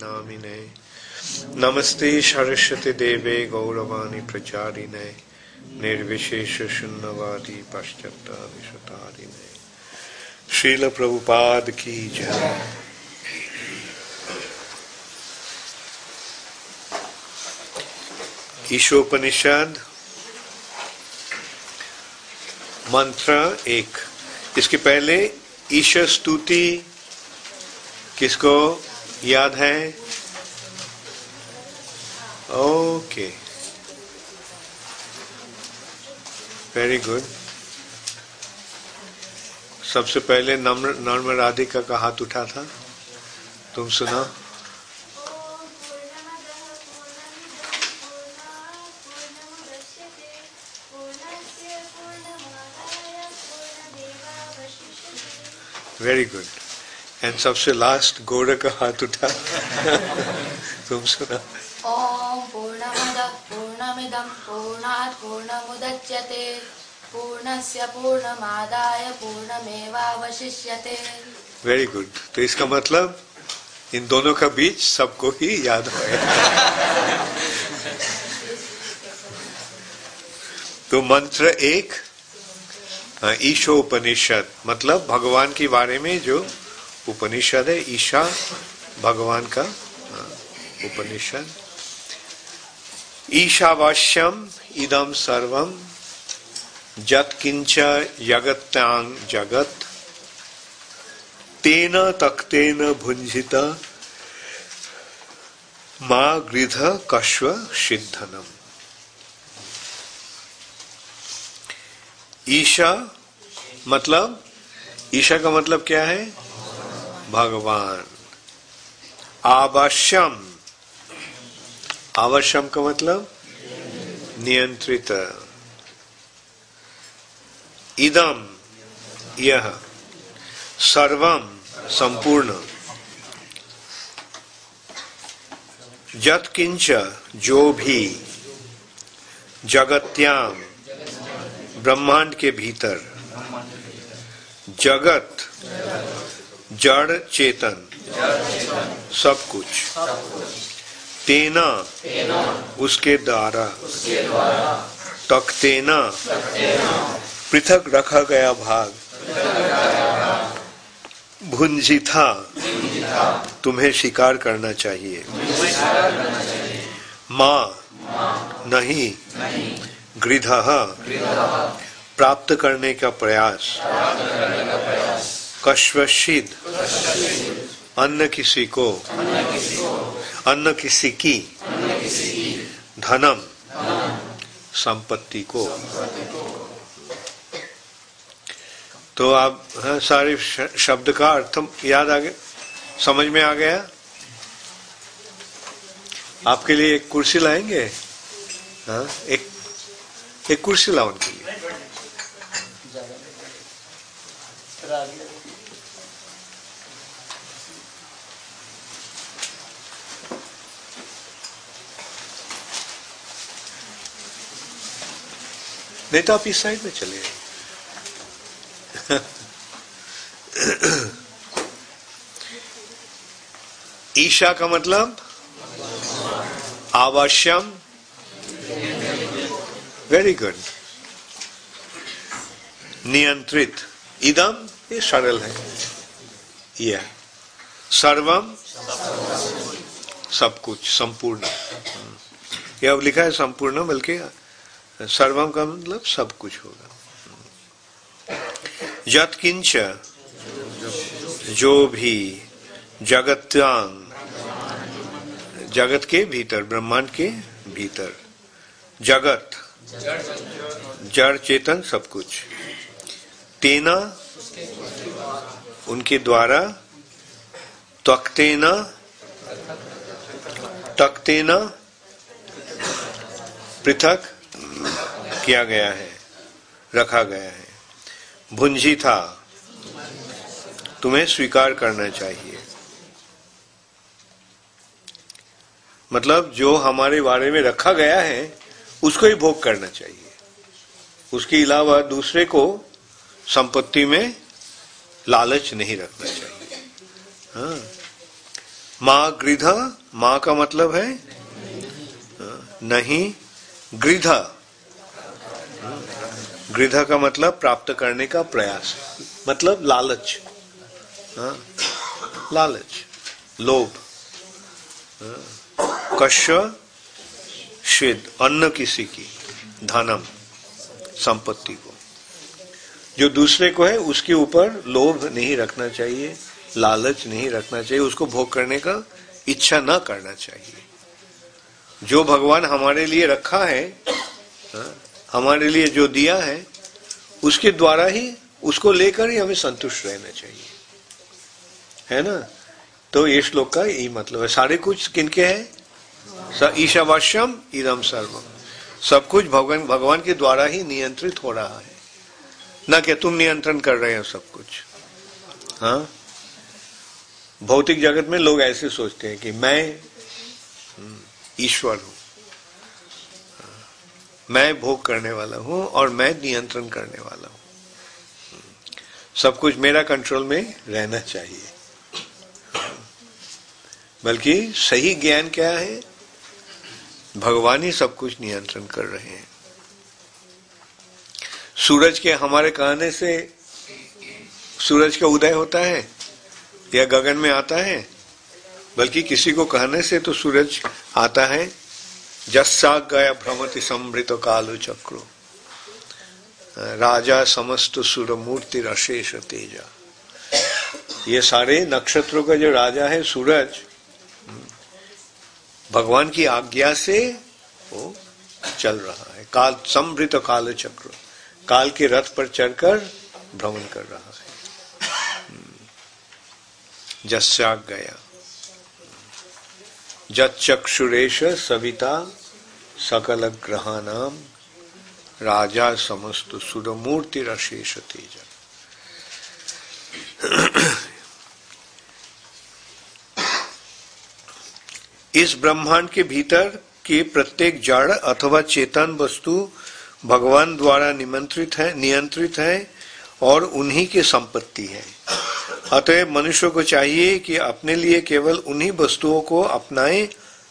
नामिने नमस्ते सरस्वती देवे गौरवाणी प्रचारिणे निर्विशेष शून्यवादी पाश्चात्यादिशतारिणे। श्रील प्रभुपाद की जय। ईशोपनिषद मंत्र 1। इसके पहले ईश्वर स्तुति किसको याद है? Okay, very good. सबसे पहले नम्र राधिका का हाथ उठा था, तुम सुना। Very good. एंड सबसे लास्ट गौड़ का हाथ उठा तुम सुना। ओम पूर्णमदः पूर्णमिदं पूर्णात् पूर्णमुदच्यते पूर्णस्य पूर्णमादाय पूर्णमेवावशिष्यते। Very good. तो इसका मतलब इन दोनों का बीच सबको ही याद है। तो मंत्र 1 ईशोपनिषद मतलब भगवान के बारे में जो उपनिषद है। ईशा भगवान का उपनिषद। ईशावास्यम इदम सर्वम यत्किंच जगत्यां जगत तेन तक्तेन भुंजित मा गृध कश्व सिद्धनम। ईशा मतलब, ईशा का मतलब क्या है? भगवान। आवश्यम, आवश्यम का मतलब नियंत्रित। इदम यह, सर्वम संपूर्ण, यत्किंच जो भी, जगत्याम ब्रह्मांड के भीतर, जगत जड़ चेतन सब कुछ, तेना उसके द्वारा, तक्तेना पृथक रखा गया भाग, भुंजिथा तुम्हें स्वीकार करना चाहिए, मां नहीं, गृधः प्राप्त करने का प्रयास, कश्वशिद अन्न किसी को, अन्न किसी की, धनम संपत्ति को। तो आप सारे शब्द का अर्थ याद आ गया, समझ में आ गया? आपके लिए एक कुर्सी लाएंगे? हाँ, एक कुर्सी लाओ उनके लिए। नहीं तो आप इस साइड में चले ईशा का मतलब आवश्यम। Very good. नियंत्रित। इदम ये सरल है। यह सर्वम सब कुछ, संपूर्ण। यह अब लिखा है संपूर्ण, बल्कि सर्वम का मतलब सब कुछ होगा। यत्किंच जो भी, जगत्यांग जगत के भीतर, ब्रह्मांड के भीतर, जगत जड़ चेतन सब कुछ, तेना उनके द्वारा, तक्तेना तक्तेना पृथक किया गया है, रखा गया है, भुंजिथा तुम्हें स्वीकार करना चाहिए। मतलब जो हमारे बारे में रखा गया है उसको ही भोग करना चाहिए, उसके अलावा दूसरे को संपत्ति में लालच नहीं रखना चाहिए। हाँ, माँ गृध, माँ का मतलब है नहीं, गृध, गृध का मतलब प्राप्त करने का प्रयास, मतलब लालच, लालच, लोभ। कश्य श्वेद, अन्न किसी की, धनम, संपत्ति को, जो दूसरे को है उसके ऊपर लोभ नहीं रखना चाहिए, लालच नहीं रखना चाहिए, उसको भोग करने का इच्छा न करना चाहिए। जो भगवान हमारे लिए रखा है, हमारे लिए जो दिया है, उसके द्वारा ही, उसको लेकर ही हमें संतुष्ट रहना चाहिए, है ना। तो ये श्लोक का यही मतलब है। सारे कुछ किनके है? ईशावास्यम इदम सर्वम, सब कुछ भगवान के द्वारा ही नियंत्रित हो रहा है, ना कि तुम नियंत्रण कर रहे हो सब कुछ। हाँ, भौतिक जगत में लोग ऐसे सोचते हैं कि मैं ईश्वर हूं, मैं भोग करने वाला हूं और मैं नियंत्रण करने वाला हूं, सब कुछ मेरा कंट्रोल में रहना चाहिए। बल्कि सही ज्ञान क्या है? भगवान ही सब कुछ नियंत्रण कर रहे हैं। सूरज के हमारे कहने से सूरज का उदय होता है या गगन में आता है, बल्कि किसी को कहने से तो सूरज आता है। जस्सा गया भ्रमति समृत कालो चक्रो, राजा समस्त सुर मूर्ति अशेष तेजा। ये सारे नक्षत्रों का जो राजा है सूरज, भगवान की आज्ञा से वो चल रहा है। काल समृत काल चक्र, काल के रथ पर चढ़कर भ्रमण कर रहा है। जस्या गया जक्षुरेश सविता सकल ग्रहानाम राजा समस्त सुरमूर्ति अशेष तेज। इस ब्रह्मांड के भीतर के प्रत्येक जड़ अथवा चेतन वस्तु भगवान द्वारा नियंत्रित है और उन्हीं की संपत्ति है। अतएव मनुष्य को चाहिए कि अपने लिए केवल उन्हीं वस्तुओं को अपनाए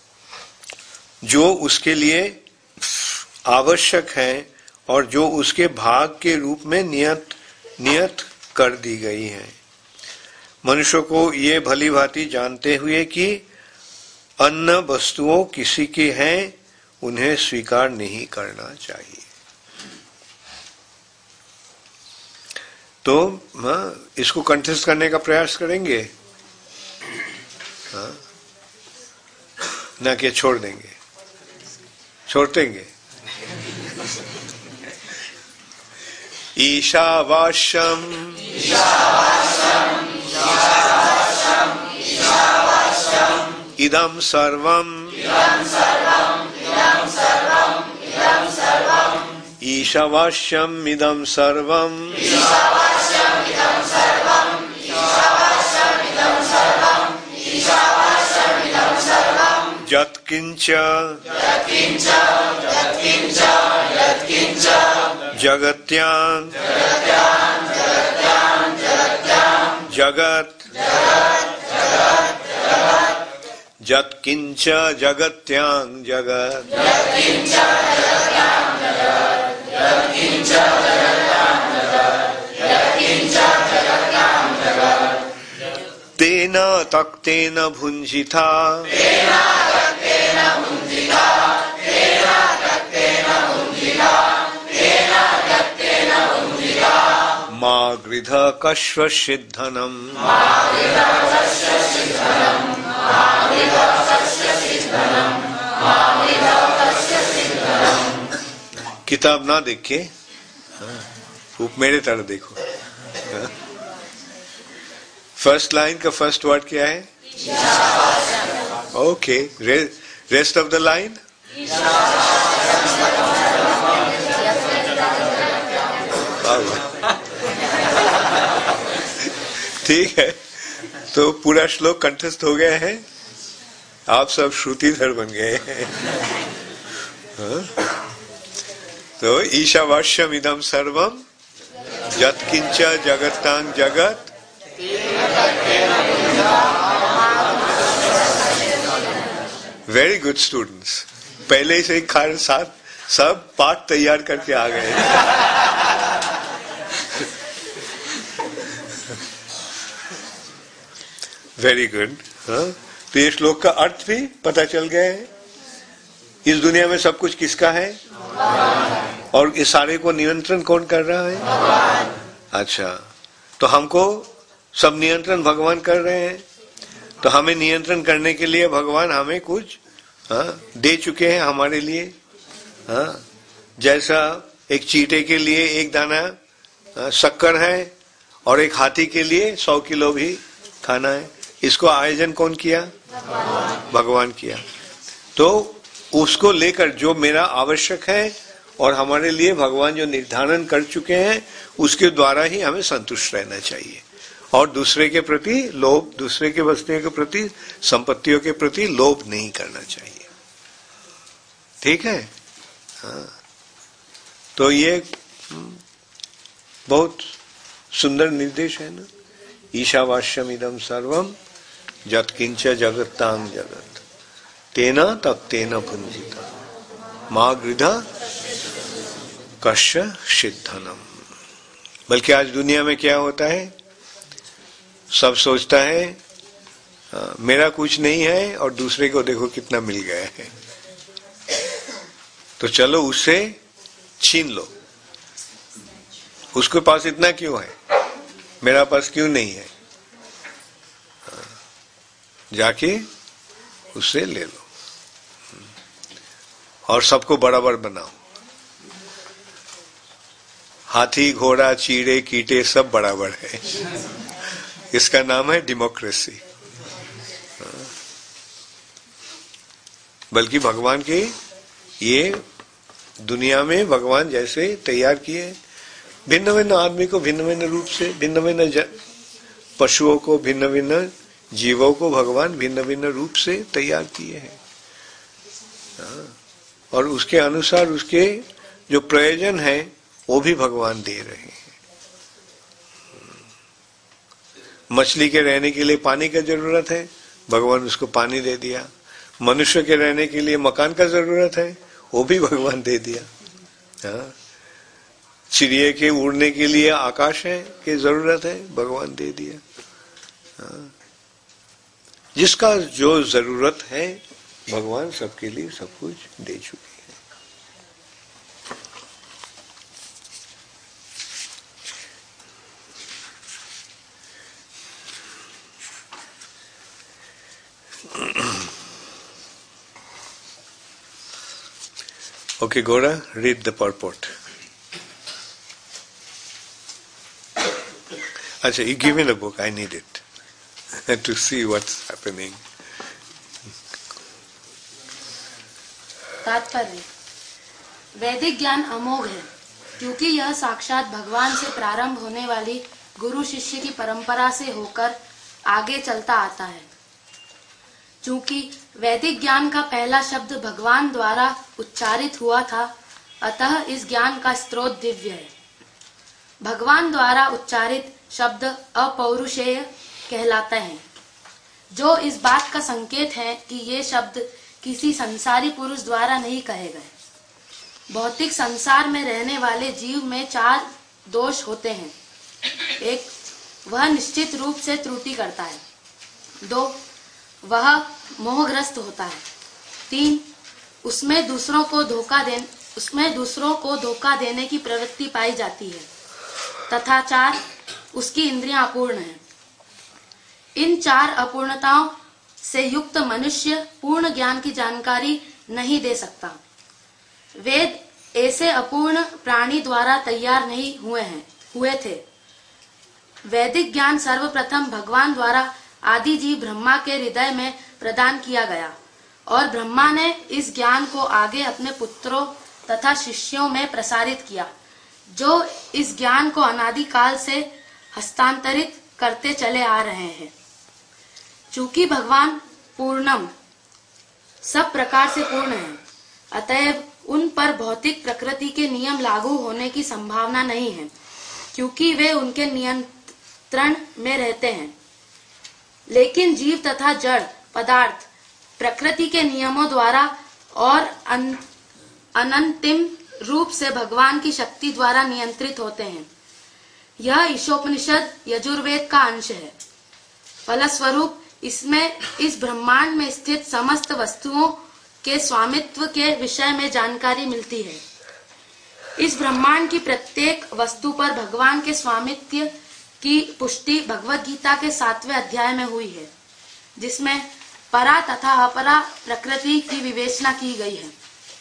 जो उसके लिए आवश्यक है और जो उसके भाग के रूप में नियत कर दी गई है। मनुष्य को ये भली भांति जानते हुए कि अन्य वस्तुओं किसी के हैं, उन्हें स्वीकार नहीं करना चाहिए। तो इसको कंठस्थ करने का प्रयास करेंगे, ना कि छोड़ देंगे, छोड़ देंगे। ईशावास्यम इदं सर्वं ईशावास्यम इदं सर्वं यत्किंच जगत्यां जगत यत्किंच जगत्यां जगत तेन तक्तेन भुंजिता मा गृध कश्व सिद्धनम। किताब ना देखे, मेरे तरह देखो। फर्स्ट लाइन का फर्स्ट वर्ड क्या है? Okay, rest of the line ठीक है। तो पूरा श्लोक कंठस्थ हो गया है, आप सब श्रुतिधर बन गए हैं। तो ईशावास्यम इदं सर्वम यत्किंच जगतां जगत वेरी गुड स्टूडेंट्स, पहले ही से साथ सब पाठ तैयार करके आ गए। Very good. तो ये श्लोक का अर्थ भी पता चल गया है। इस दुनिया में सब कुछ किसका है? और इस सारे को नियंत्रण कौन कर रहा है? अच्छा, तो हमको सब नियंत्रण भगवान कर रहे हैं। तो हमें नियंत्रण करने के लिए भगवान हमें कुछ दे चुके हैं हमारे लिए। जैसा एक चींटे के लिए एक दाना शक्कर है और एक हाथी के लिए 100 किलो भी खाना है। इसको आयोजन कौन किया? भगवान किया। तो उसको लेकर जो मेरा आवश्यक है और हमारे लिए भगवान जो निर्धारण कर चुके हैं उसके द्वारा ही हमें संतुष्ट रहना चाहिए और दूसरे के प्रति लोभ, दूसरे के वस्तुओं के प्रति, संपत्तियों के प्रति लोभ नहीं करना चाहिए। ठीक है? हाँ। तो ये बहुत सुंदर निर्देश है ना। ईशावास्यम इदम सर्वम यत्किंच जगत्तांग जगत तेना तत्तेन भुंजिता मां गृधा कश्य सिद्धनम। बल्कि आज दुनिया में क्या होता है, सब सोचता है मेरा कुछ नहीं है और दूसरे को देखो कितना मिल गया है, तो चलो उससे छीन लो। उसके पास इतना क्यों है, मेरा पास क्यों नहीं है? जाके उससे ले लो और सबको बराबर बनाओ। हाथी, घोड़ा, चीड़े, कीटे सब बराबर है। इसका नाम है डेमोक्रेसी। बल्कि भगवान के ये दुनिया में भगवान जैसे तैयार किए, भिन्न भिन्न आदमी को भिन्न भिन्न रूप से, भिन्न भिन्न पशुओं को, भिन्न भिन्न जीवों को भगवान भिन्न भिन्न रूप से तैयार किए हैं और उसके अनुसार उसके जो प्रयोजन है वो भी भगवान दे रहे हैं। मछली के रहने के लिए पानी का जरूरत है, भगवान उसको पानी दे दिया। मनुष्य के रहने के लिए मकान का जरूरत है, वो भी भगवान दे दिया। चिड़िया के उड़ने के लिए आकाश है की जरूरत है, भगवान दे दिया। जिसका जो जरूरत है भगवान सबके लिए सब कुछ दे चुके हैं। Okay, Gora, read the purport. Achha, you give me the book, I need it to see what's happening. तात्पर्य: वैदिक ज्ञान अमोघ है क्योंकि यह साक्षात भगवान से प्रारंभ होने वाली गुरु शिष्य की परंपरा से होकर आगे चलता आता है। चूंकि वैदिक ज्ञान का पहला शब्द भगवान द्वारा उच्चारित हुआ था, अतः इस ज्ञान का स्रोत दिव्य है। भगवान द्वारा उच्चारित शब्द अपौरुषेय कहलाते हैं, जो इस बात का संकेत है कि ये शब्द किसी संसारी पुरुष द्वारा नहीं कहे गए। भौतिक संसार में रहने वाले जीव में 4 दोष होते हैं। 1, वह निश्चित रूप से त्रुटि करता है। 2, वह मोहग्रस्त होता है। 3, उसमें दूसरों को धोखा देने की प्रवृत्ति पाई जाती है। तथा 4, उसकी इंद्रियां अपूर्ण हैं। इन 4 अपूर्णताओं से युक्त मनुष्य पूर्ण ज्ञान की जानकारी नहीं दे सकता। वेद ऐसे अपूर्ण प्राणी द्वारा तैयार नहीं हुए थे। वैदिक ज्ञान सर्वप्रथम भगवान द्वारा आदि जीव ब्रह्मा के हृदय में प्रदान किया गया और ब्रह्मा ने इस ज्ञान को आगे अपने पुत्रों तथा शिष्यों में प्रसारित किया, जो इस ज्ञान को अनादि काल से हस्तांतरित करते चले आ रहे हैं। चूंकि भगवान पूर्णम सब प्रकार से पूर्ण है, अतएव उन पर भौतिक प्रकृति के नियम लागू होने की संभावना नहीं है, क्योंकि वे उनके नियंत्रण में रहते हैं। लेकिन जीव तथा जड़ पदार्थ प्रकृति के नियमों द्वारा और अनंतिम रूप से भगवान की शक्ति द्वारा नियंत्रित होते हैं। यह ईशोपनिषद यजुर्वेद का अंश है। फलस्वरूप इसमें इस ब्रह्मांड में स्थित समस्त वस्तुओं के स्वामित्व के विषय में जानकारी मिलती है। इस ब्रह्मांड की प्रत्येक वस्तु पर भगवान के स्वामित्व की पुष्टि भगवद गीता के 7वें अध्याय में हुई है, जिसमें परा तथा अपरा प्रकृति की विवेचना की गई है।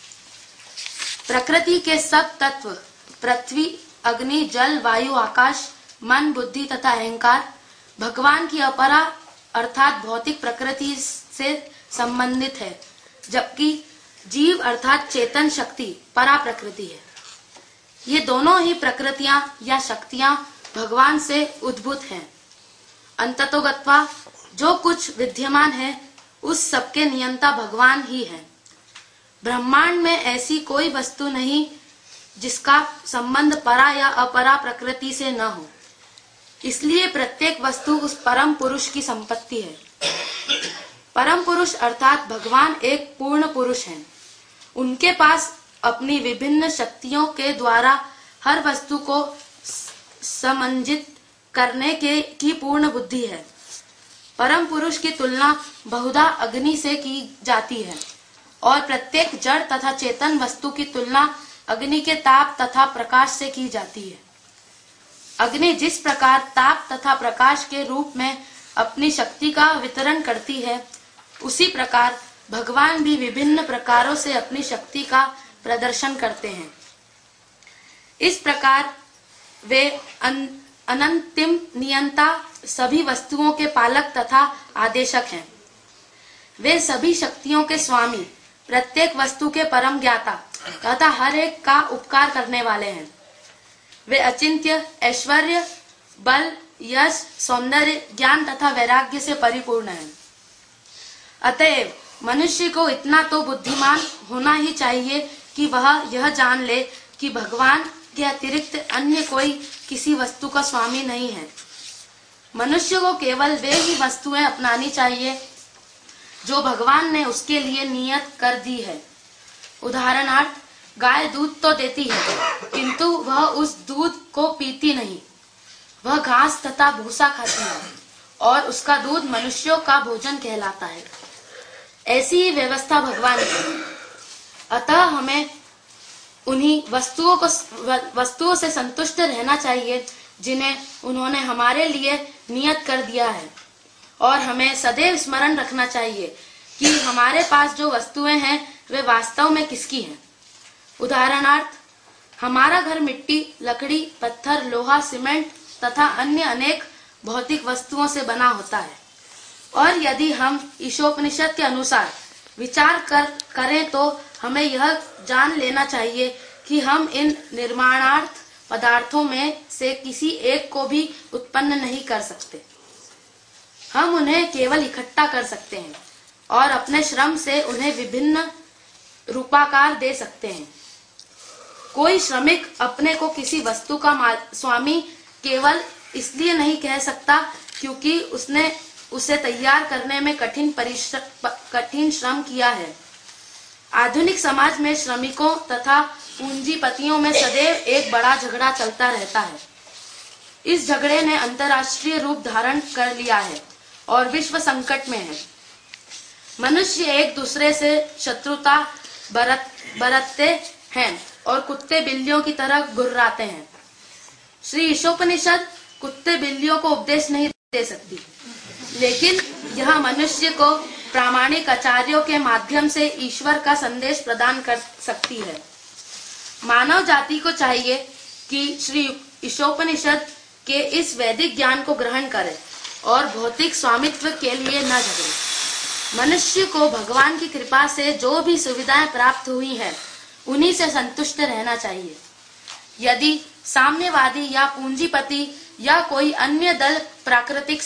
प्रकृति के सब तत्व पृथ्वी, अग्नि, जल, वायु, आकाश, मन, बुद्धि तथा अहंकार भगवान की अपरा अर्थात भौतिक प्रकृति से संबंधित है, जबकि जीव अर्थात चेतन शक्ति परा प्रकृति है। ये दोनों ही प्रकृतियां या शक्तियां भगवान से उद्भूत हैं। अंततोगत्वा जो कुछ विद्यमान है उस सबके नियंता भगवान ही है। ब्रह्मांड में ऐसी कोई वस्तु नहीं जिसका संबंध परा या अपरा प्रकृति से न हो। इसलिए प्रत्येक वस्तु उस परम पुरुष की संपत्ति है। परम पुरुष अर्थात भगवान एक पूर्ण पुरुष हैं। उनके पास अपनी विभिन्न शक्तियों के द्वारा हर वस्तु को समंजित करने की पूर्ण बुद्धि है। परम पुरुष की तुलना बहुधा अग्नि से की जाती है और प्रत्येक जड़ तथा चेतन वस्तु की तुलना अग्नि के ताप तथा प्रकाश से की जाती है। अग्नि जिस प्रकार ताप तथा प्रकाश के रूप में अपनी शक्ति का वितरण करती है, उसी प्रकार भगवान भी विभिन्न प्रकारों से अपनी शक्ति का प्रदर्शन करते हैं। इस प्रकार वे अनंतिम नियंता, सभी वस्तुओं के पालक तथा आदेशक हैं। वे सभी शक्तियों के स्वामी, प्रत्येक वस्तु के परम ज्ञाता तथा हर एक का उपकार करने वाले हैं। वे अचिंत्य, ऐश्वर्य, बल, यश, सौंदर्य, ज्ञान तथा वैराग्य से परिपूर्ण हैं। अतएव मनुष्य को इतना तो बुद्धिमान होना ही चाहिए कि वह यह जान ले कि भगवान के अतिरिक्त अन्य कोई किसी वस्तु का स्वामी नहीं है। मनुष्य को केवल वे ही वस्तुएं अपनानी चाहिए जो भगवान ने उसके लिए नियत कर दी है। उदाहरणार्थ, गाय दूध तो देती है, किंतु वह उस दूध को पीती नहीं। वह घास तथा भूसा खाती है और उसका दूध मनुष्यों का भोजन कहलाता है। ऐसी ही व्यवस्था भगवान की। अतः हमें उन्हीं वस्तुओं से संतुष्ट रहना चाहिए जिन्हें उन्होंने हमारे लिए नियत कर दिया है, और हमें सदैव स्मरण रखना चाहिए कि हमारे पास जो वस्तुएं हैं वे वास्तव में किसकी हैं। उदाहरणार्थ, हमारा घर मिट्टी, लकड़ी, पत्थर, लोहा, सीमेंट तथा अन्य अनेक भौतिक वस्तुओं से बना होता है, और यदि हम ईशोपनिषद के अनुसार विचार करें तो हमें यह जान लेना चाहिए कि हम इन निर्माणार्थ पदार्थों में से किसी एक को भी उत्पन्न नहीं कर सकते। हम उन्हें केवल इकट्ठा कर सकते हैं और अपने श्रम से उन्हें विभिन्न रूपाकार दे सकते हैं। कोई श्रमिक अपने को किसी वस्तु का स्वामी केवल इसलिए नहीं कह सकता क्योंकि उसने उसे तैयार करने में कठिन श्रम किया है। आधुनिक समाज में श्रमिकों तथा पूंजीपतियों में सदैव एक बड़ा झगड़ा चलता रहता है। इस झगड़े ने अंतर्राष्ट्रीय रूप धारण कर लिया है और विश्व संकट में है। मनुष्य एक दूसरे से शत्रुता बरतते हैं और कुत्ते बिल्लियों की तरह गुर्राते हैं। श्री ईशोपनिषद कुत्ते बिल्लियों को उपदेश नहीं दे सकती, लेकिन यह मनुष्य को प्रामाणिक आचार्यों के माध्यम से ईश्वर का संदेश प्रदान कर सकती है। मानव जाति को चाहिए कि श्री ईशोपनिषद के इस वैदिक ज्ञान को ग्रहण करे और भौतिक स्वामित्व के लिए न झगड़े। मनुष्य को भगवान की कृपा से जो भी सुविधाएं प्राप्त हुई हैं, उन्हीं से संतुष्ट रहना चाहिए। यदि साम्यवादी या पूंजीपति या कोई अन्य दल प्राकृतिक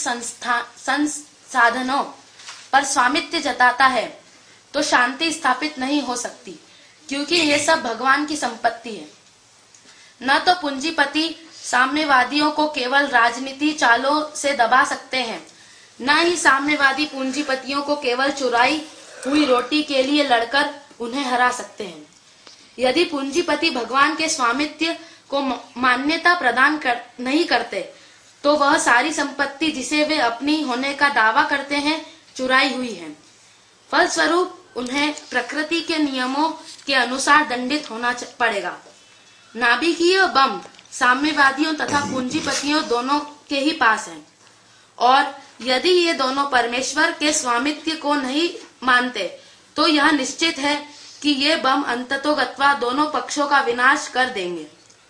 संसाधनों पर स्वामित्व जताता है तो शांति स्थापित नहीं हो सकती, क्योंकि ये सब भगवान की संपत्ति है। न तो पूंजीपति साम्यवादियों को केवल राजनीति चालों से दबा सकते हैं, न ही साम्यवादी पूंजीपतियों को केवल चुराई हुई रोटी के लिए लड़कर उन्हें हरा सकते हैं। यदि पूंजीपति भगवान के स्वामित्व को मान्यता प्रदान नहीं करते तो वह सारी संपत्ति जिसे वे अपनी होने का दावा करते हैं चुराई हुई है। फलस्वरूप उन्हें प्रकृति के नियमों के अनुसार दंडित होना पड़ेगा। नाभिकीय बम साम्यवादियों तथा पूंजीपतियों दोनों के ही पास है, और यदि ये दोनों परमेश्वर के स्वामित्व को नहीं मानते तो यह निश्चित है कि ये बम अंततोगत्वा दोनों पक्षों का विनाश कर देंगे।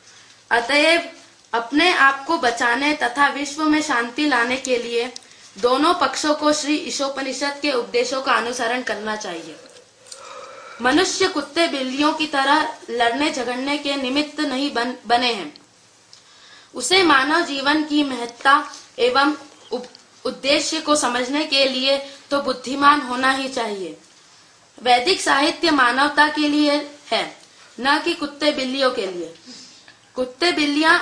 अतएव अपने आप को बचाने तथा विश्व में शांति लाने के लिए दोनों पक्षों को श्री ईशोपनिषद के उपदेशों का अनुसरण करना चाहिए। मनुष्य कुत्ते बिल्लियों की तरह लड़ने झगड़ने के निमित्त नहीं बने हैं। उसे मानव जीवन की महत्ता एवं उद्देश्य को समझने के लिए तो बुद्धिमान होना ही चाहिए। वैदिक साहित्य मानवता के लिए है, न कि कुत्ते बिल्लियों के लिए। कुत्ते बिल्लियां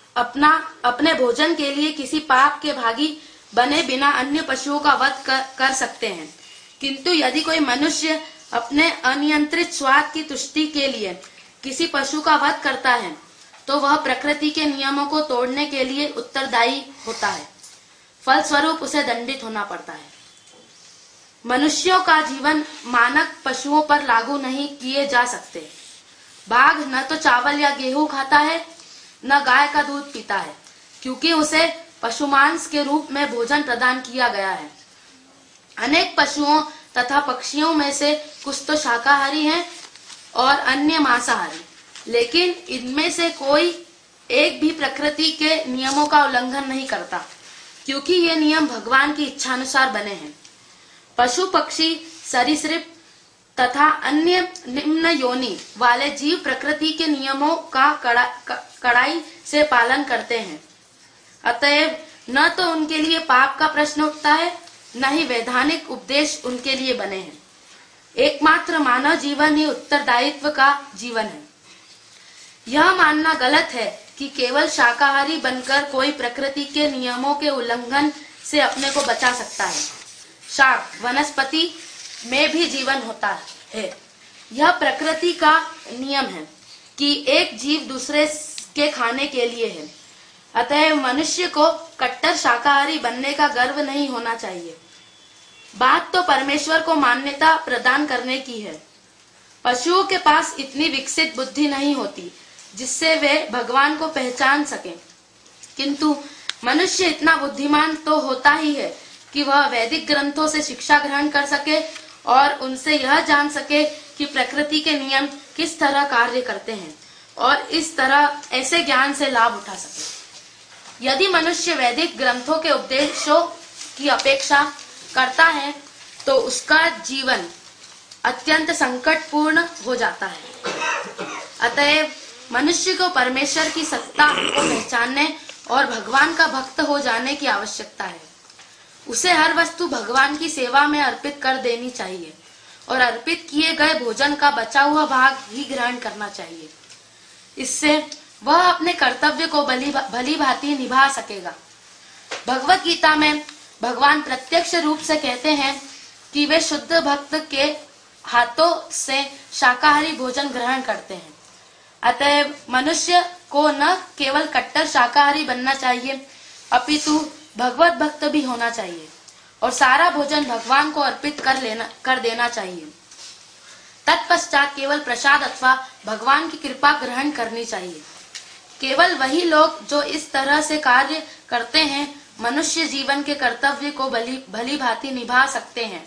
अपने भोजन के लिए किसी पाप के भागी बने बिना अन्य पशुओं का वध कर सकते हैं, किंतु यदि कोई मनुष्य अपने अनियंत्रित स्वाद की तुष्टि के लिए किसी पशु का वध करता है तो वह प्रकृति के नियमों को तोड़ने के लिए उत्तरदायी होता है। फलस्वरूप उसे दंडित होना पड़ता है। मनुष्यों का जीवन मानक पशुओं पर लागू नहीं किए जा सकते। बाघ न तो चावल या गेहूं खाता है, न गाय का दूध पीता है, क्योंकि उसे पशुमांस के रूप में भोजन प्रदान किया गया है। अनेक पशुओं तथा पक्षियों में से कुछ तो शाकाहारी हैं और अन्य मांसाहारी, लेकिन इनमें से कोई एक भी प्रकृति के नियमों का उल्लंघन नहीं करता, क्योंकि ये नियम भगवान की इच्छानुसार बने हैं। पशु पक्षी सरीसृप तथा अन्य निम्न योनि वाले जीव प्रकृति के नियमों का कड़ाई से पालन करते हैं। अतएव न तो उनके लिए पाप का प्रश्न उठता है, न ही वैधानिक उपदेश उनके लिए बने हैं। एकमात्र मानव जीवन ही उत्तरदायित्व का जीवन है। यह मानना गलत है कि केवल शाकाहारी बनकर कोई प्रकृति के नियमों के उल्लंघन से अपने को बचा सकता है। शाक वनस्पति में भी जीवन होता है। यह प्रकृति का नियम है कि एक जीव दूसरे के खाने के लिए है। अतः मनुष्य को कट्टर शाकाहारी बनने का गर्व नहीं होना चाहिए। बात तो परमेश्वर को मान्यता प्रदान करने की है। पशुओं के पास इतनी विकसित बुद्धि नहीं होती जिससे वे भगवान को पहचान सकें, किंतु मनुष्य इतना बुद्धिमान तो होता ही है कि वह वैदिक ग्रंथों से शिक्षा ग्रहण कर सके और उनसे यह जान सके कि प्रकृति के नियम किस तरह कार्य करते हैं और इस तरह ऐसे ज्ञान से लाभ उठा सके। यदि मनुष्य वैदिक ग्रंथों के उपदेशों की अपेक्षा करता है तो उसका जीवन अत्यंत संकटपूर्ण हो जाता है। अतएव मनुष्य को परमेश्वर की सत्ता को पहचानने और भगवान का भक्त हो जाने की आवश्यकता है। उसे हर वस्तु भगवान की सेवा में अर्पित कर देनी चाहिए और अर्पित किए गए भोजन का बचा हुआ भाग ही ग्रहण करना चाहिए। इससे वह अपने कर्तव्य को भली भांति निभा सकेगा। भगवत गीता में भगवान प्रत्यक्ष रूप से कहते हैं कि वे शुद्ध भक्त के हाथों से शाकाहारी भोजन ग्रहण करते हैं। अतएव मनुष्य को न केवल कट्टर शाकाहारी बनना चाहिए अपितु भगवत भक्त भी होना चाहिए और सारा भोजन भगवान को अर्पित कर देना चाहिए। तत्पश्चात केवल प्रसाद अथवा भगवान की कृपा ग्रहण करनी चाहिए। केवल वही लोग जो इस तरह से कार्य करते हैं मनुष्य जीवन के कर्तव्य को भली भांति निभा सकते हैं।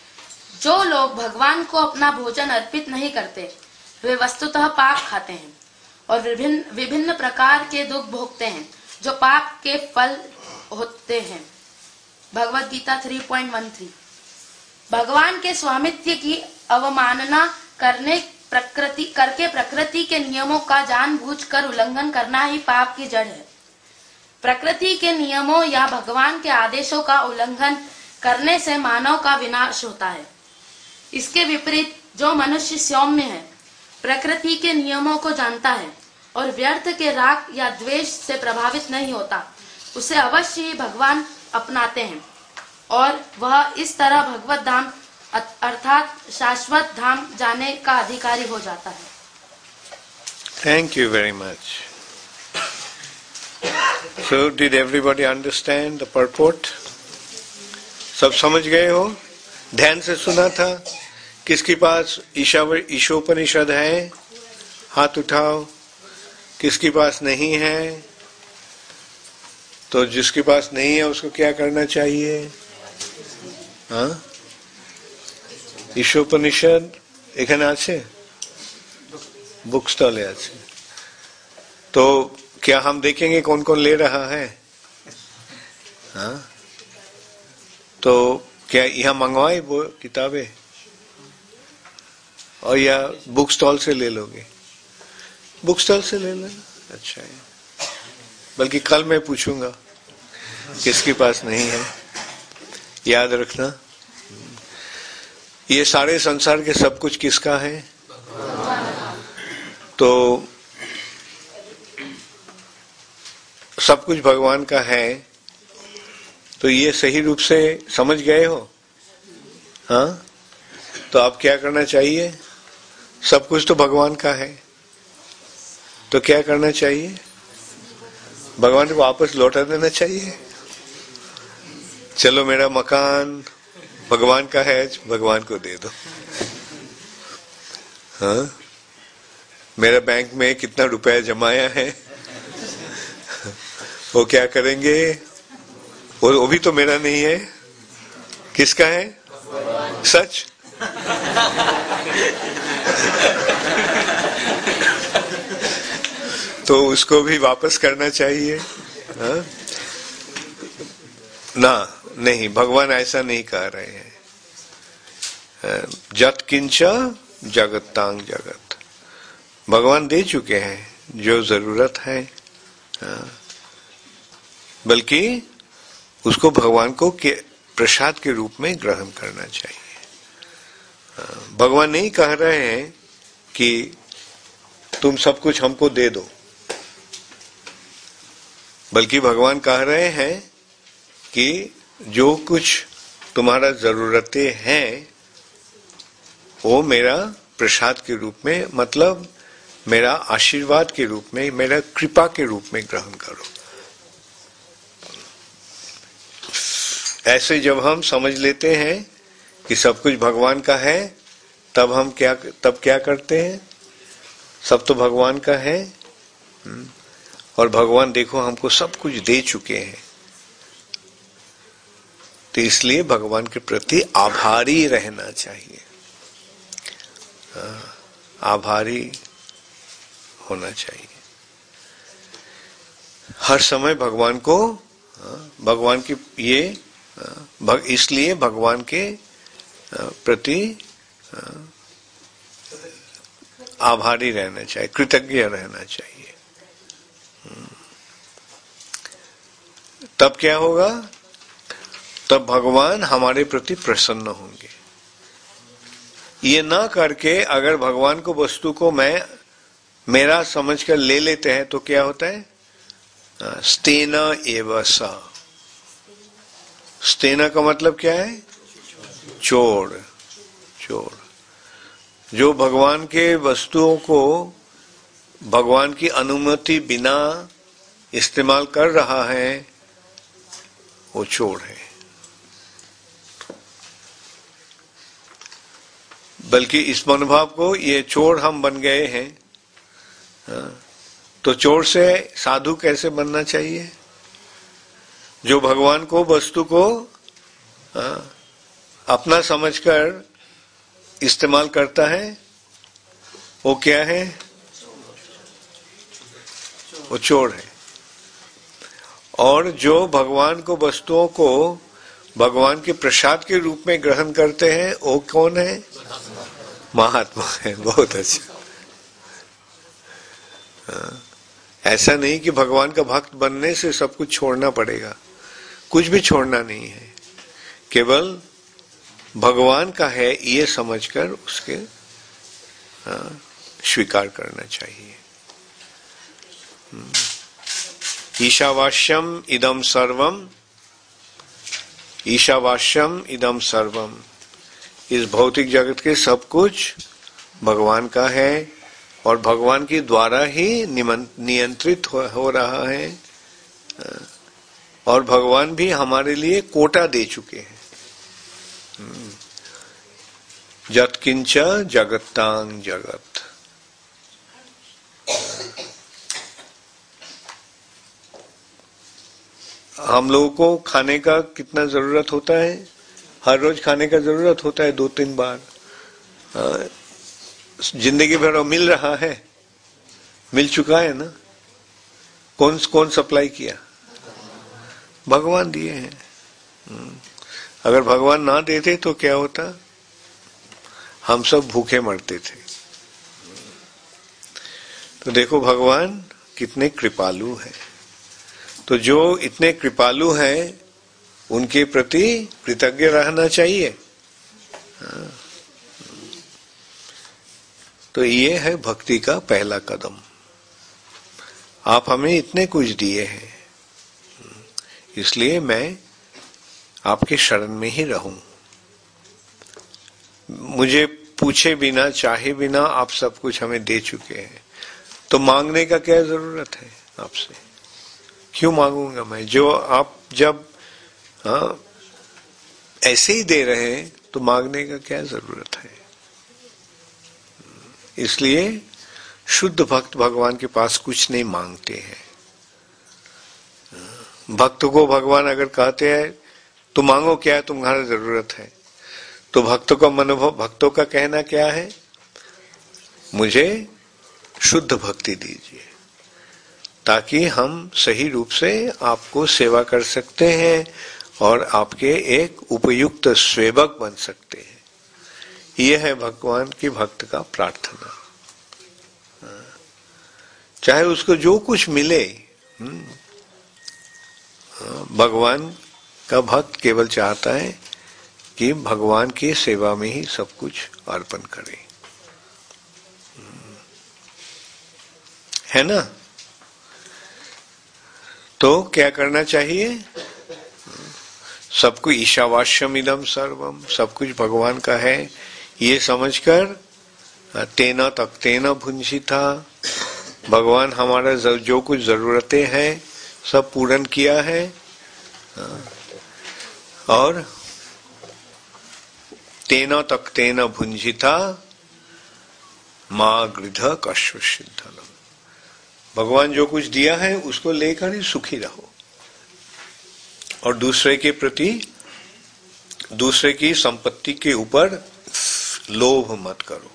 जो लोग भगवान को अपना भोजन अर्पित नहीं करते वे वस्तुतः पाप खाते हैं और विभिन्न प्रकार के दुख भोगते हैं जो पाप के फल होते हैं। भगवत गीता 3.13। भगवान के स्वामित्व की अवमानना करके प्रकृति के नियमों का जानबूझकर उल्लंघन करना ही पाप की जड़ है। प्रकृति के नियमों या भगवान के आदेशों का उल्लंघन करने से मानव का विनाश होता है। इसके विपरीत जो मनुष्य सौम्य है, प्रकृति के नियमों को जानता है और व्यर्थ के राग या द्वेष से प्रभावित नहीं होता, उसे अवश्य ही भगवान अपनाते हैं और वह इस तरह भगवत धाम अर्थात शाश्वत धाम जाने का अधिकारी हो जाता है। Thank you very much. So, did everybody understand the purport? सब समझ गए हो? ध्यान से सुना था? किसके पास ईशोपनिषद है? हाथ उठाओ। किसके पास नहीं है? तो जिसके पास नहीं है उसको क्या करना चाहिए? हाँ? ईशोपनिषद এখানে আছে? बुक स्टॉल है आज। तो क्या हम देखेंगे कौन कौन ले रहा है? हाँ? तो क्या यहाँ मंगवाए वो किताबें और या बुक स्टॉल से ले लोगे? बुक स्टॉल से ले लेना। अच्छा है, बल्कि कल मैं पूछूंगा किसके पास नहीं है। याद रखना, ये सारे संसार के सब कुछ किसका है? तो सब कुछ भगवान का है, तो ये सही रूप से समझ गए हो? हाँ? तो अब क्या करना चाहिए? सब कुछ तो भगवान का है, तो क्या करना चाहिए? भगवान को वापस लौटा देना चाहिए। चलो मेरा मकान भगवान का है, भगवान को दे दो। हाँ? मेरा बैंक में कितना रुपया जमाया है वो क्या करेंगे? वो भी तो मेरा नहीं है, किसका है? सच? तो उसको भी वापस करना चाहिए। हाँ? ना, नहीं, भगवान ऐसा नहीं कह रहे हैं। जत किंच जगतांग जगत, भगवान दे चुके हैं जो जरूरत है। बल्कि उसको भगवान को प्रसाद के रूप में ग्रहण करना चाहिए। भगवान नहीं कह रहे हैं कि तुम सब कुछ हमको दे दो, बल्कि भगवान कह रहे हैं कि जो कुछ तुम्हारा जरूरतें हैं वो मेरा प्रसाद के रूप में, मतलब मेरा आशीर्वाद के रूप में, मेरा कृपा के रूप में ग्रहण करो। ऐसे जब हम समझ लेते हैं कि सब कुछ भगवान का है, तब हम क्या करते हैं? सब तो भगवान का है, और भगवान देखो हमको सब कुछ दे चुके हैं, तो इसलिए भगवान के प्रति आभारी रहना चाहिए। आभारी होना चाहिए हर समय भगवान को, भगवान की ये इसलिए भगवान के प्रति आभारी रहना चाहिए, कृतज्ञ रहना चाहिए। तब क्या होगा? तब भगवान हमारे प्रति प्रसन्न होंगे। ये ना करके अगर भगवान को वस्तु को मेरा समझकर ले लेते हैं तो क्या होता है? स्तेन एव स। स्तेन का मतलब क्या है? चोर। चोर जो भगवान के वस्तुओं को भगवान की अनुमति बिना इस्तेमाल कर रहा है, वो चोर है। बल्कि इस मनोभाव को, ये चोर हम बन गए हैं, तो चोर से साधु कैसे बनना चाहिए? जो भगवान को, वस्तु को अपना समझकर इस्तेमाल करता है, वो क्या है? वो चोर है। और जो भगवान को, वस्तुओं को भगवान के प्रसाद के रूप में ग्रहण करते हैं, वो कौन है? महात्मा है। बहुत अच्छा। ऐसा नहीं कि भगवान का भक्त बनने से सब कुछ छोड़ना पड़ेगा, कुछ भी छोड़ना नहीं है, केवल भगवान का है ये समझकर उसके स्वीकार करना चाहिए। ईशावास्यम इदम सर्वम, ईशावास्यम इदम सर्वम, इस भौतिक जगत के सब कुछ भगवान का है और भगवान के द्वारा ही नियंत्रित हो रहा है। और भगवान भी हमारे लिए कोटा दे चुके हैं। यत्किंच जगत्तांग जगत। हम लोगों को खाने का कितना जरूरत होता है? हर रोज खाने का जरूरत होता है 2-3 बार। जिंदगी भर मिल रहा है, मिल चुका है ना। कौन सप्लाई किया? भगवान दिए हैं। अगर भगवान ना देते तो क्या होता? हम सब भूखे मरते थे। तो देखो भगवान कितने कृपालु हैं। तो जो इतने कृपालु हैं उनके प्रति कृतज्ञ रहना चाहिए। तो ये है भक्ति का पहला कदम। आप हमें इतने कुछ दिए हैं, इसलिए मैं आपके शरण में ही रहूं। मुझे पूछे बिना चाहे बिना आप सब कुछ हमें दे चुके हैं, तो मांगने का क्या जरूरत है आपसे? क्यों मांगूंगा मैं? जो आप जब ऐसे ही दे रहे हैं तो मांगने का क्या जरूरत है? इसलिए शुद्ध भक्त भगवान के पास कुछ नहीं मांगते हैं। भक्त को भगवान अगर कहते हैं तो मांगो क्या है तुम्हारा जरूरत है, तो भक्तों का मनोभाव, भक्तों का कहना क्या है? मुझे शुद्ध भक्ति दीजिए ताकि हम सही रूप से आपको सेवा कर सकते हैं और आपके एक उपयुक्त सेवक बन सकते हैं। यह है भगवान की भक्त का प्रार्थना। चाहे उसको जो कुछ मिले, भगवान का भक्त केवल चाहता है कि भगवान की सेवा में ही सब कुछ अर्पण करे, है ना। तो क्या करना चाहिए? सबको ईशावास्यम इदम सर्वम, सब कुछ भगवान का है ये समझकर तेना तक तेना भुंजिता, भगवान हमारा जो कुछ जरूरतें हैं सब पूर्ण किया है। और तेना तक तेना भुंजिता मां गृध कश्व सिद्धनम, भगवान जो कुछ दिया है उसको लेकर ही सुखी रहो और दूसरे के प्रति, दूसरे की संपत्ति के ऊपर लोभ मत करो।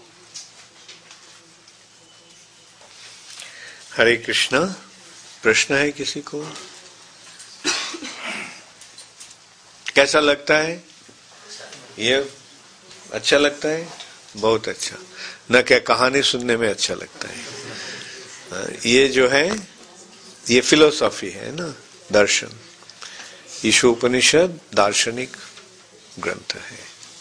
हरे कृष्णा। प्रश्न है किसी को? कैसा लगता है ये? अच्छा लगता है? बहुत अच्छा। न क्या कहानी सुनने में अच्छा लगता है। ये जो है ये फिलोसॉफी है ना, दर्शन। ईशो उपनिषद दार्शनिक ग्रंथ है।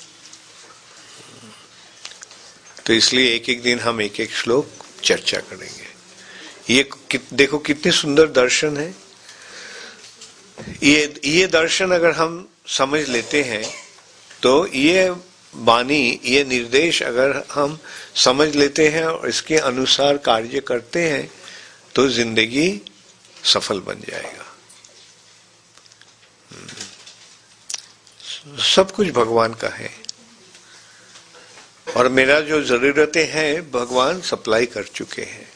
तो इसलिए एक एक दिन हम एक एक श्लोक चर्चा करेंगे। ये देखो कितने सुंदर दर्शन है। ये दर्शन अगर हम समझ लेते हैं तो ये वाणी, ये निर्देश अगर हम समझ लेते हैं और इसके अनुसार कार्य करते हैं तो जिंदगी सफल बन जाएगा। सब कुछ भगवान का है और मेरा जो जरूरतें हैं भगवान सप्लाई कर चुके हैं।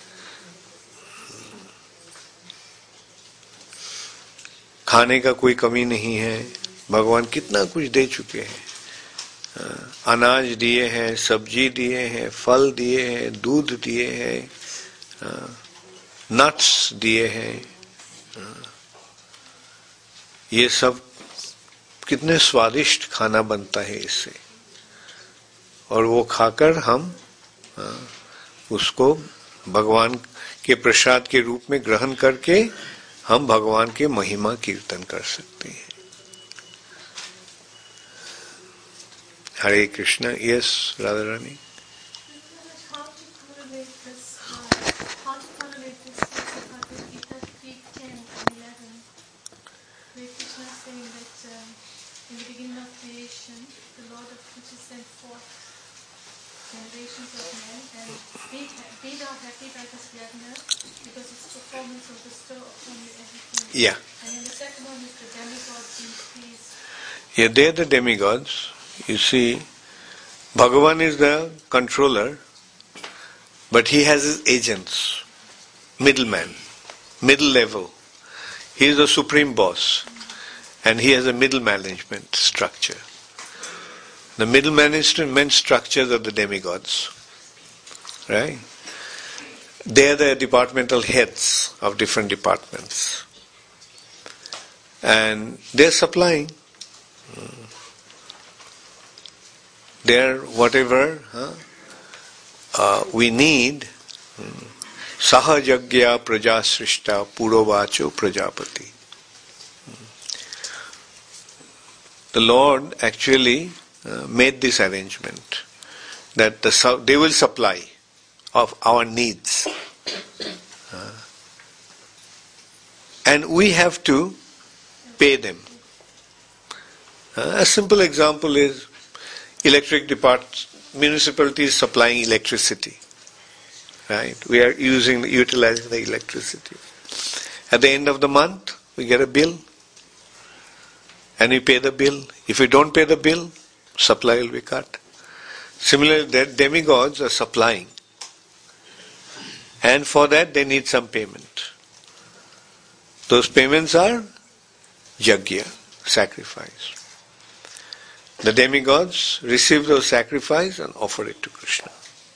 खाने का कोई कमी नहीं है, भगवान कितना कुछ दे चुके हैं। अनाज दिए हैं, सब्जी दिए हैं, फल दिए हैं, दूध दिए हैं, नट्स दिए हैं। ये सब कितने स्वादिष्ट खाना बनता है इससे, और वो खाकर हम उसको भगवान के प्रसाद के रूप में ग्रहण करके हम भगवान के महिमा कीर्तन कर सकते हैं। Hare Krishna. Yes Radha Rani. In the beginning of creation, the Lord of Krishna said generations of men, and they are happy by this Yajna because it's performance of the store from everything. Yeah. And then the second one is the demigods being pleased. Yeah, they are the demigods. You see, Bhagavan is the controller, but he has his agents, middleman, middle level. He is the supreme boss, and he has a middle management structure. The middle management structures are the demigods, right? They are the departmental heads of different departments, and they are supplying. There, whatever we need, sahajagya prajasrishta purovacho prajapati. The Lord actually made this arrangement that they will supply of our needs. And we have to pay them. A simple example is electric department, municipalities supplying electricity. Right? We are utilizing the electricity. At the end of the month, we get a bill, and we pay the bill. If we don't pay the bill, supply will be cut. Similarly, the demigods are supplying, and for that they need some payment. Those payments are yajna, sacrifice. The demigods receive those sacrifice and offer it to Krishna.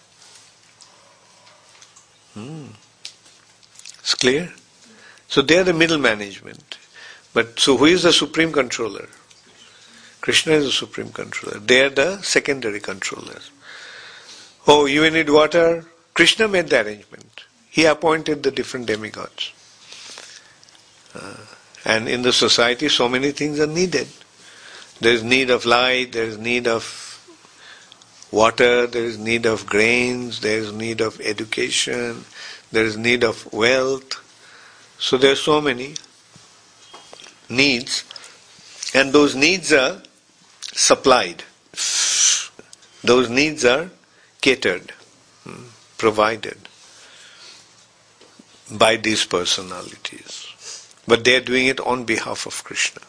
It's clear? So they are the middle management. But so who is the supreme controller? Krishna is the supreme controller. They are the secondary controllers. Oh, you need water? Krishna made the arrangement. He appointed the different demigods. And in the society, so many things are needed. There is need of light, there is need of water, there is need of grains, there is need of education, there is need of wealth. So there are so many needs, and those needs are supplied. Those needs are catered, provided by these personalities. But they are doing it on behalf of Krishna.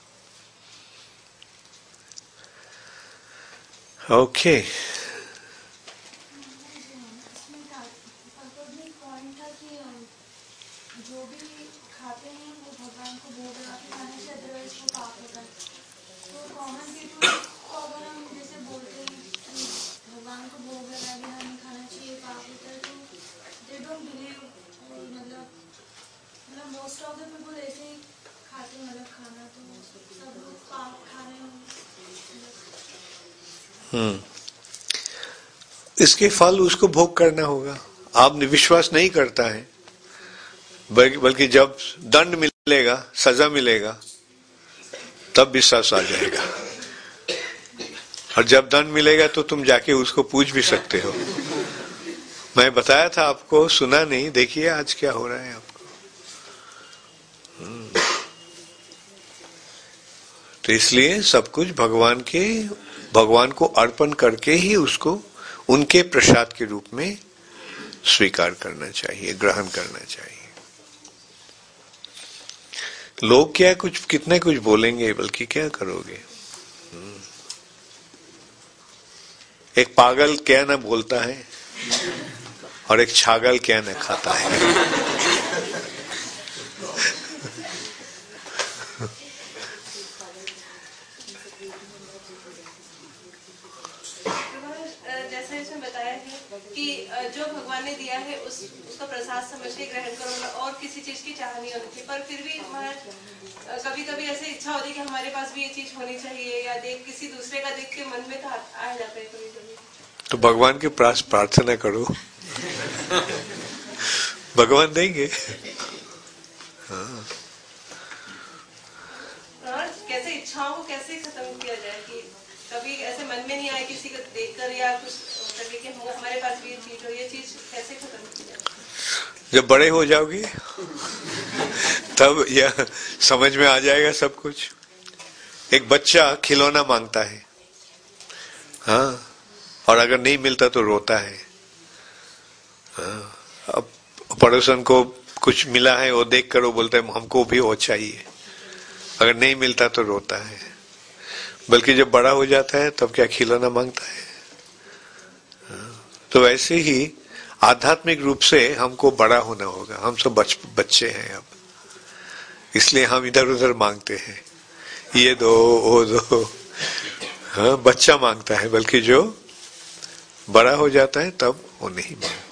Okay. Most of the people ऐसे ही खाते हैं मतलब खाना तो सब लोग पाप खा रहे हैं. इसके फल उसको भोग करना होगा. आप विश्वास नहीं करता है, बल्कि जब दंड मिलेगा, सजा मिलेगा, तब विश्वास आ जाएगा. और जब दंड मिलेगा तो तुम जाके उसको पूछ भी सकते हो. मैं बताया था आपको, सुना नहीं. देखिए आज क्या हो रहा है आपको. तो इसलिए सब कुछ भगवान को अर्पण करके ही उसको उनके प्रसाद के रूप में स्वीकार करना चाहिए, ग्रहण करना चाहिए. लोग क्या कितने कुछ बोलेंगे, बल्कि क्या करोगे. एक पागल क्या न बोलता है और एक छागल क्या न खाता है. जो भगवान ने दिया है उसका प्रसाद समझ के ग्रहण करो और किसी चीज की चाह नहीं होती. पर फिर भी कभी कभी ऐसे इच्छा होती है कि हमारे पास भी ये चीज होनी चाहिए, या किसी दूसरे का देख के मन में तो आ जाता है कभी कभी. तो भगवान के पास प्रार्थना करो, भगवान देंगे. और कैसे इच्छाओं को कैसे खत्म किया जाए कि कभी ऐसे मन में नहीं आए किसी को देखकर या कुछ कि हमारे पास भी ये चीज कैसे खत्म की जाए. जब बड़े हो जाओगे तब यह समझ में आ जाएगा सब कुछ. एक बच्चा खिलौना मांगता है, हाँ, और अगर नहीं मिलता तो रोता है। अब पड़ोसन को कुछ मिला है, वो देख कर वो बोलता है हमको भी वो चाहिए। अगर नहीं मिलता तो रोता है। बल्कि जब बड़ा हो जाता है तब क्या खिलौना मांगता है। तो ऐसे ही आध्यात्मिक रूप से हमको बड़ा होना होगा। हम सब बच्चे हैं अब, इसलिए हम इधर उधर मांगते हैं, ये दो वो दो। हाँ, बच्चा मांगता है, बल्कि जो बड़ा हो जाता है तब वो नहीं मांगता।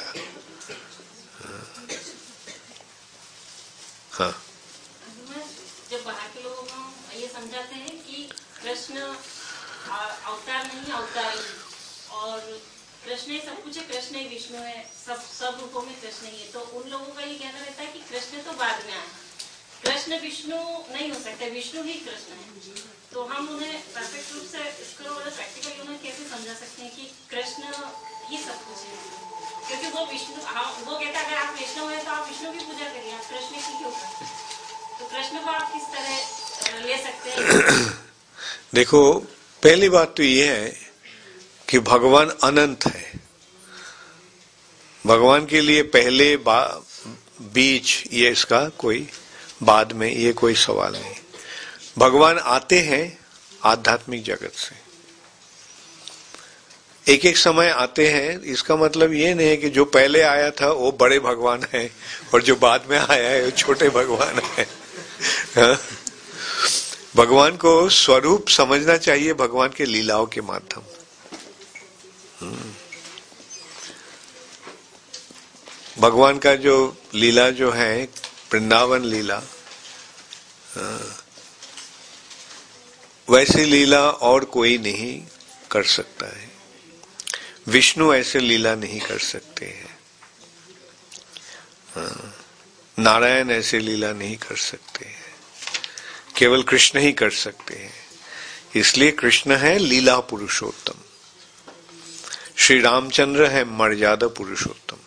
हाँ, जब बाहर के लोगों को ये समझाते हैं कि कृष्ण अवतार नहीं अवतारी, और कृष्ण ही सब कुछ है, कृष्ण ही विष्णु है, सब रूपों में कृष्ण ही है, तो उन लोगों का ये कहना रहता है कि कृष्ण तो बाद में आया, कृष्ण विष्णु नहीं हो सकता, विष्णु ही कृष्ण है। तो हम उन्हें परफेक्ट रूप से इसको प्रैक्टिकली उन्हें कैसे समझा सकते हैं कि कृष्ण ही सब कुछ है? क्योंकि वो विष्णु, वो कहता है अगर आप विष्णु है तो आप विष्णु की पूजा करिए, आप कृष्ण की क्यों करते हैं? तो कृष्ण को आप किस तरह ले सकते हैं? देखो, पहली बात तो ये है कि भगवान अनंत है। भगवान के लिए पहले बीच ये इसका कोई बाद में ये कोई सवाल नहीं। भगवान आते हैं आध्यात्मिक जगत से, एक एक समय आते हैं। इसका मतलब ये नहीं है कि जो पहले आया था वो बड़े भगवान है और जो बाद में आया है वो छोटे भगवान है। भगवान को स्वरूप समझना चाहिए भगवान के लीलाओं के माध्यम। भगवान का जो लीला जो है, वृंदावन लीला, वैसी लीला और कोई नहीं कर सकता है। विष्णु ऐसे लीला नहीं कर सकते हैं, नारायण ऐसे लीला नहीं कर सकते हैं, केवल कृष्ण ही कर सकते हैं। इसलिए कृष्ण है लीला पुरुषोत्तम, श्री रामचंद्र है मर्यादा पुरुषोत्तम।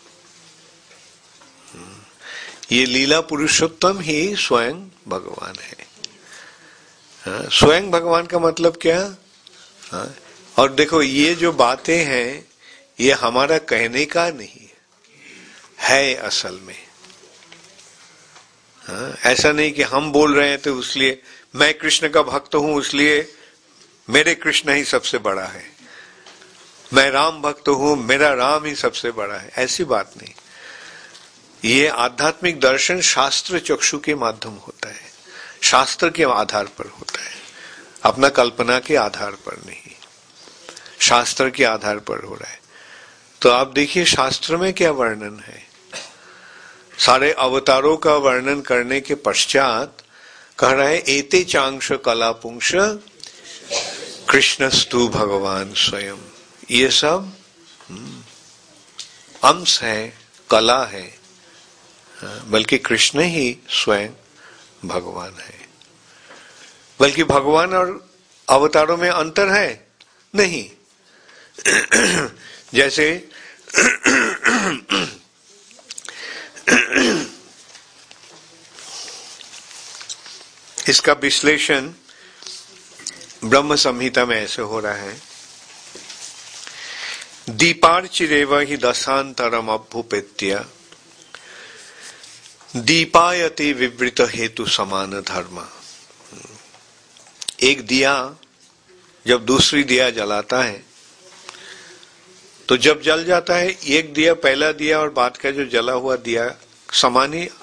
ये लीला पुरुषोत्तम ही स्वयं भगवान है। स्वयं भगवान का मतलब क्या? और देखो, ये जो बातें हैं ये हमारा कहने का नहीं है असल में। ऐसा नहीं कि हम बोल रहे हैं तो इसलिए मैं कृष्ण का भक्त हूं इसलिए मेरे कृष्ण ही सबसे बड़ा है, मैं राम भक्त हूं मेरा राम ही सबसे बड़ा है, ऐसी बात नहीं। ये आध्यात्मिक दर्शन शास्त्र चक्षु के माध्यम होता है, शास्त्र के आधार पर होता है, अपना कल्पना के आधार पर नहीं, शास्त्र के आधार पर हो रहा है। तो आप देखिए शास्त्र में क्या वर्णन है। सारे अवतारों का वर्णन करने के पश्चात कह रहा है एते चांश कला पुंश कृष्णस्तु भगवान स्वयं। ये सब अंश है, कला है, बल्कि कृष्ण ही स्वयं भगवान है। बल्कि भगवान और अवतारों में अंतर है नहीं। जैसे इसका विश्लेषण ब्रह्म संहिता में ऐसे हो रहा है, दीपार्चिरेव हि दशांतरम अभ्युपेत्य दीपायति विवृत हेतु समान धर्म। एक दिया जब दूसरी दिया जलाता है तो जब जल जाता है एक दिया, पहला दिया और बाद का जो जला हुआ दिया समान ही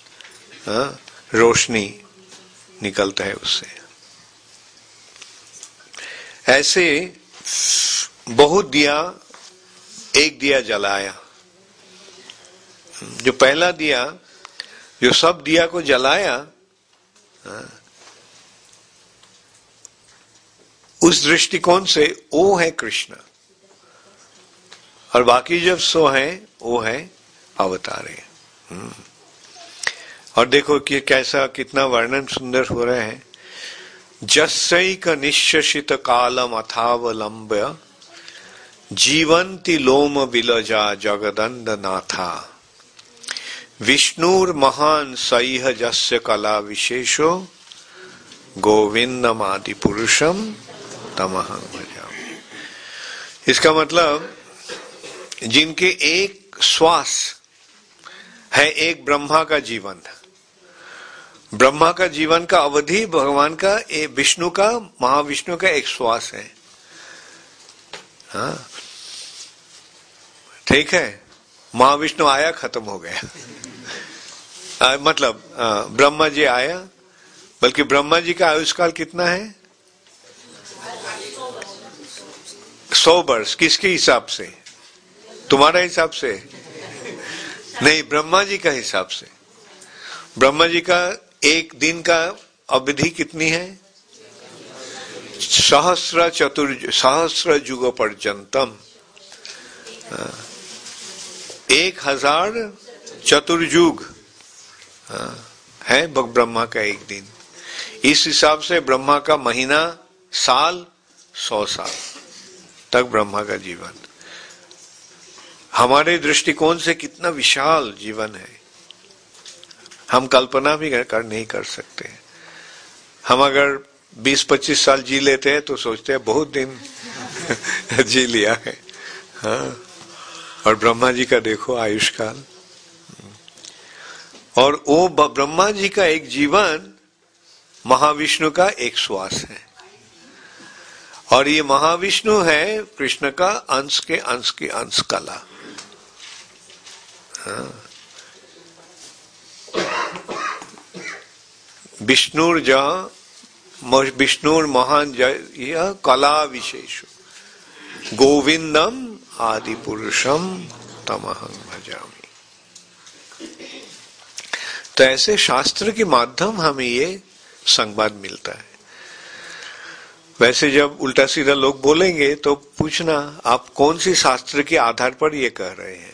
रोशनी निकलता है उससे। ऐसे बहुत दिया एक दिया जलाया, जो पहला दिया जो सब दिया को जलाया, उस दृष्टिकोण से वो है कृष्ण, और बाकी जब सो है वो है अवतारे। और देखो कि कैसा कितना वर्णन सुंदर हो रहा है। जस्सैक निश्चित कालम अथावलंब्य जीवंति लोम विलजा जगदंड नाथा विष्णुर महान सैह जस्य कला विशेषो गोविंदमादि पुरुषम तमहं भजामि। इसका मतलब जिनके एक श्वास है एक ब्रह्मा का जीवन, ब्रह्मा का जीवन का अवधि भगवान का, विष्णु का, महाविष्णु का एक श्वास है। हाँ ठीक है, महाविष्णु आया खत्म हो गया। मतलब ब्रह्मा जी आया, बल्कि ब्रह्मा जी का आयुष्काल कितना है? 100 वर्ष। किसके हिसाब से? तुम्हारा हिसाब से नहीं, ब्रह्मा जी का हिसाब से। ब्रह्मा जी का एक दिन का अवधि कितनी है? सहस्र युग पर्यंतम, 1000 चतुर्युग है ब्रह्मा का एक दिन। इस हिसाब से ब्रह्मा का महीना, साल, 100 साल तक ब्रह्मा का जीवन। हमारे दृष्टिकोण से कितना विशाल जीवन है, हम कल्पना भी नहीं कर सकते। हम अगर 20-25 साल जी लेते हैं तो सोचते हैं बहुत दिन जी लिया है। हाँ, और ब्रह्मा जी का देखो आयुष्काल। और वो ब्रह्मा जी का एक जीवन महाविष्णु का एक श्वास है, और ये महाविष्णु है कृष्ण का अंश के अंश की अंश कला। विष्णुर महान यह कला विशेष गोविंदम आदि पुरुषम तमहं भजामि। तो ऐसे शास्त्र के माध्यम हमें ये संवाद मिलता है। वैसे जब उल्टा सीधा लोग बोलेंगे तो पूछना आप कौन सी शास्त्र के आधार पर ये कह रहे हैं।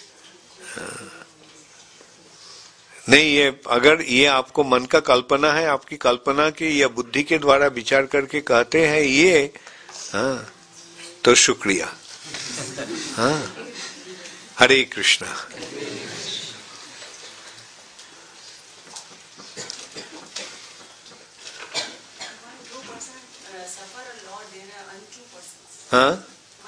नहीं, ये अगर ये आपको मन का कल्पना है, आपकी कल्पना की या बुद्धि के द्वारा विचार करके कहते हैं ये, हाँ, तो शुक्रिया। हाँ, हरे कृष्णा। हाँ,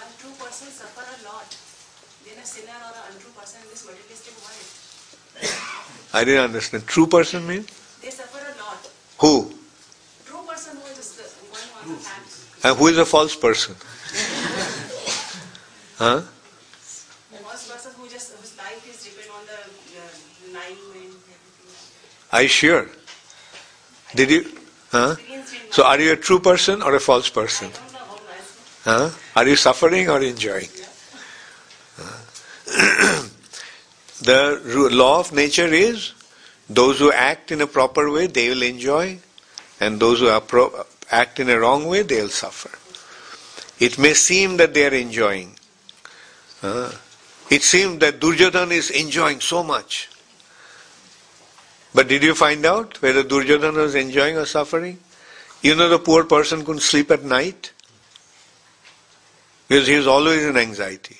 I didn't understand. True person means? They suffer a lot. Who? True person who is the one who has a fact. And who is a false person? Huh? False person whose life is depend on the lying and everything. Are you sure? Did you? Huh? So are you a true person or a false person? I don't know how life. Huh? Are you suffering or enjoying? The law of nature is those who act in a proper way, they will enjoy, and those who act in a wrong way, they will suffer. It may seem that they are enjoying. It seems that Duryodhana is enjoying so much. But did you find out whether Duryodhana was enjoying or suffering? You know, the poor person couldn't sleep at night because he was always in anxiety.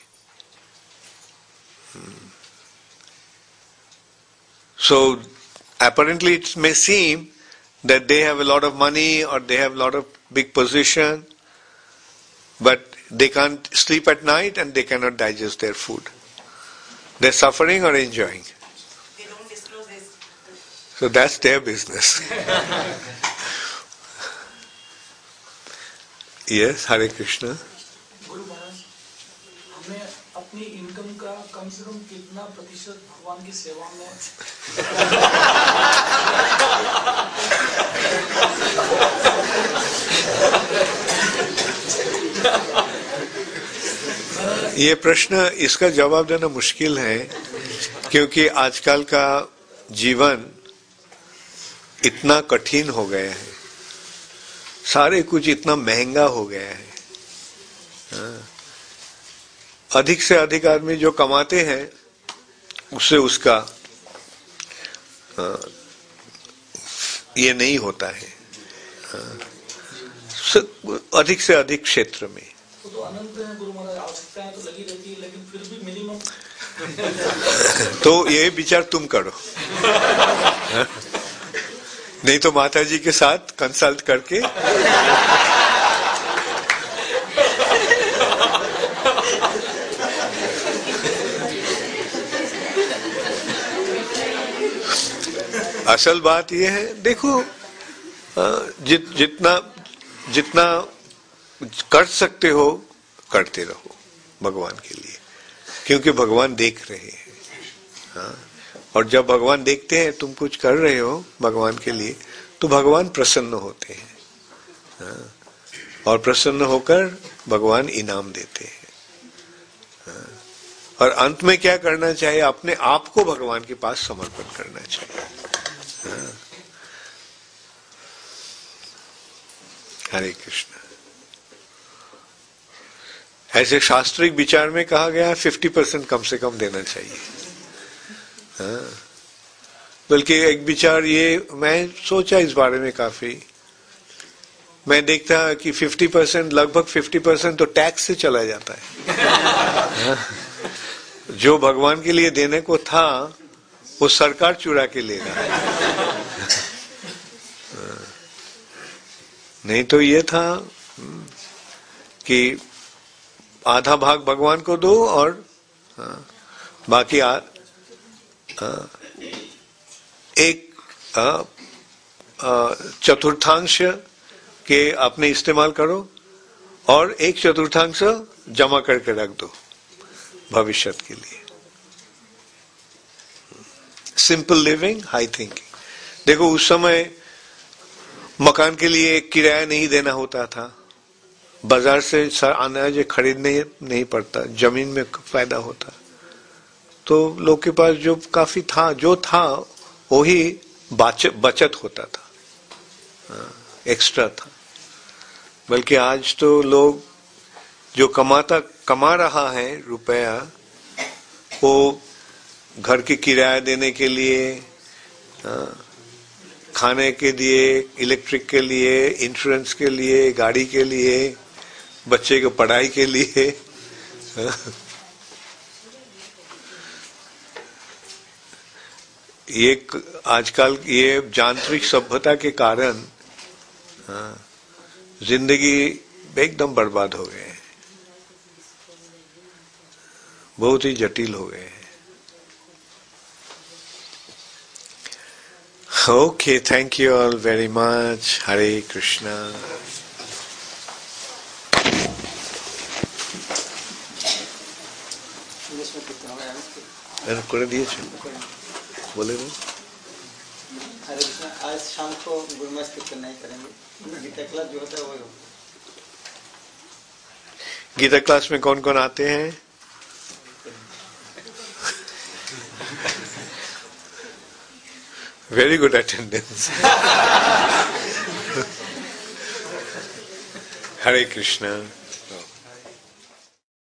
So apparently it may seem that they have a lot of money or they have a lot of big position, but they can't sleep at night and they cannot digest their food. They're suffering or enjoying? They don't disclose this. So that's their business. Yes, Hare Krishna. Guru Maharaj, हमें अपनी income का कम से कम कितना प्रतिशत भगवान की सेवा में ये प्रश्न, इसका जवाब देना मुश्किल है, क्योंकि आजकल का जीवन इतना कठिन हो गया है, सारे कुछ इतना महंगा हो गया है। अधिक से अधिक आदमी जो कमाते हैं उससे उसका ये नहीं होता है अधिक से अधिक क्षेत्र में। तो अनंत है गुरु महाराज, आवश्यकताएं तो लगी रहती है, लेकिन फिर भी मिनिमम। तो ये विचार तुम करो। नहीं तो माता जी के साथ कंसल्ट करके असल बात यह है, देखो जितना जितना कर सकते हो करते रहो भगवान के लिए, क्योंकि भगवान देख रहे हैं। हाँ, और जब भगवान देखते हैं तुम कुछ कर रहे हो भगवान के लिए, तो भगवान प्रसन्न होते हैं। हाँ, और प्रसन्न होकर भगवान इनाम देते हैं। हाँ, और अंत में क्या करना चाहिए? अपने आप को भगवान के पास समर्पण करना चाहिए। हाँ, हरे कृष्ण। ऐसे शास्त्रिक विचार में कहा गया है 50% कम से कम देना चाहिए। हाँ, बल्कि एक विचार ये मैं सोचा इस बारे में काफी, मैं देखता कि 50% लगभग 50% तो टैक्स से चला जाता है। जो भगवान के लिए देने को था वो सरकार चुरा के लेगा। नहीं तो ये था कि आधा भाग भगवान को दो और बाकी एक चतुर्थांश के अपने इस्तेमाल करो और एक चतुर्थांश जमा करके रख दो भविष्य के लिए। Simple living, high thinking. देखो उस समय मकान के लिए किराया नहीं देना होता था, बाजार से अनाज खरीदने नहीं पड़ता, जमीन में फायदा होता, तो लोग के पास जो काफी था, जो था वही बचत होता था, एक्स्ट्रा था। बल्कि आज तो लोग जो कमा रहा है रुपया, वो घर की किराया देने के लिए, खाने के लिए, इलेक्ट्रिक के लिए, इंश्योरेंस के लिए, गाड़ी के लिए, बच्चे को पढ़ाई के लिए, ये आजकल ये यांत्रिक सभ्यता के कारण जिंदगी एकदम बर्बाद हो गए हैं, बहुत ही जटिल हो गए हैं। Okay, thank you all very much. Hare Krishna. করে দিয়েছে बोले ना। हरे कृष्णा, आज शाम को गुरुमत कीर्तन नहीं करेंगे, गीता क्लास जो होता है वो। गीता क्लास में कौन कौन आते हैं? Very good attendance. Hare Krishna.